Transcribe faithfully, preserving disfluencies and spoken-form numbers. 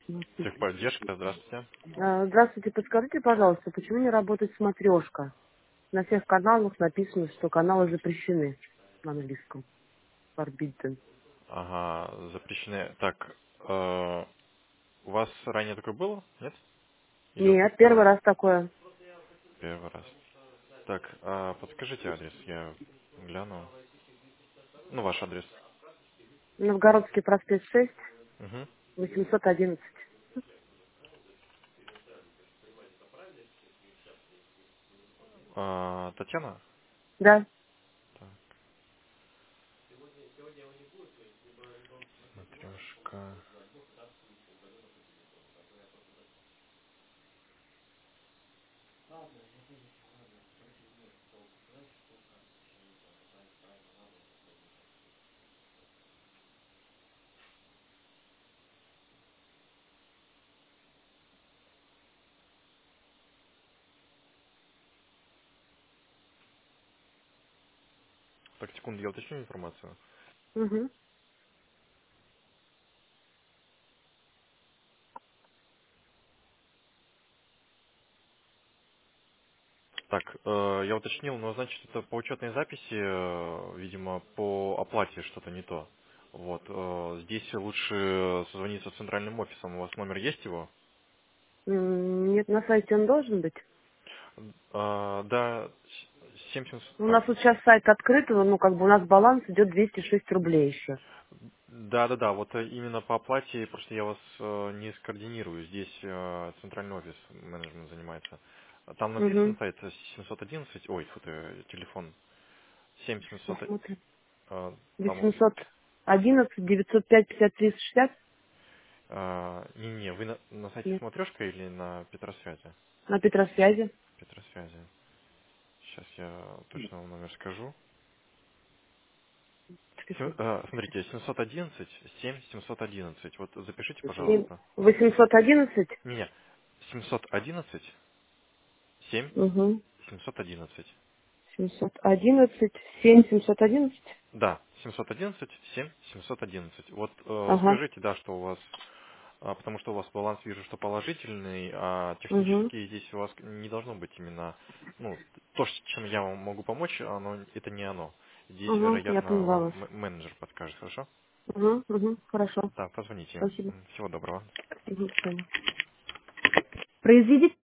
Здравствуйте. Техподдержка, здравствуйте. А, Здравствуйте, подскажите, пожалуйста, почему не работает смотрешка? На всех каналах написано, что каналы запрещены на английском. Forbidden. Ага, запрещены. Так, э, у вас ранее такое было? Нет? Или вот Нет, первый первый раз? раз такое. Первый раз. Так, а подскажите адрес, я гляну. Ну, ваш адрес. Новгородский проспект шесть, Угу. восемьсот одиннадцать. А, Татьяна? Да. Так, матрешка. Так, секунду, я уточню информацию. Угу. Так, э, я уточнил, но значит это по учетной записи, э, видимо, по оплате что-то не то. Вот, э, здесь лучше созвониться с центральным офисом. У вас номер есть его? Нет, на сайте он должен быть. А, да, семь семьсот. У Так, нас вот сейчас сайт открыт, ну, как бы у нас баланс идет двести шесть рублей еще. да, да, да, вот э, именно по оплате, просто я вас э, не скоординирую. Здесь э, центральный офис менеджмент занимается. Там написано Угу. сайт семьсот одиннадцать, ой, фу ты, телефон семь семьсот, Посмотрим. э, там, восемьсот одиннадцать девятьсот пять пятьдесят три шестьдесят? э, не-не, вы на, на сайте Нет. Смотрешка или на Петросвязи? На Петросвязи. Петросвязи. Сейчас я точно вам номер скажу. Сем- э, смотрите, семьсот одиннадцать семь семьсот одиннадцать. Вот запишите, пожалуйста. восемьсот одиннадцать. Не-не, семьсот одиннадцать семь Угу. семьсот одиннадцать. семьсот одиннадцать, семь семьсот одиннадцать. Да, семьсот одиннадцать семь семьсот одиннадцать. Вот э, Ага. скажите, да, что у вас, а, потому что у вас баланс вижу, что положительный, а Угу. технически здесь у вас не должно быть именно, ну, то, с чем я вам могу помочь, оно, это не оно. Здесь, Угу. Я вероятно, поняла вам вас. м- менеджер подскажет, хорошо? Угу. Угу. Хорошо. Да, позвоните им. Спасибо. М, Всего доброго. Угу. До свидания. Произведите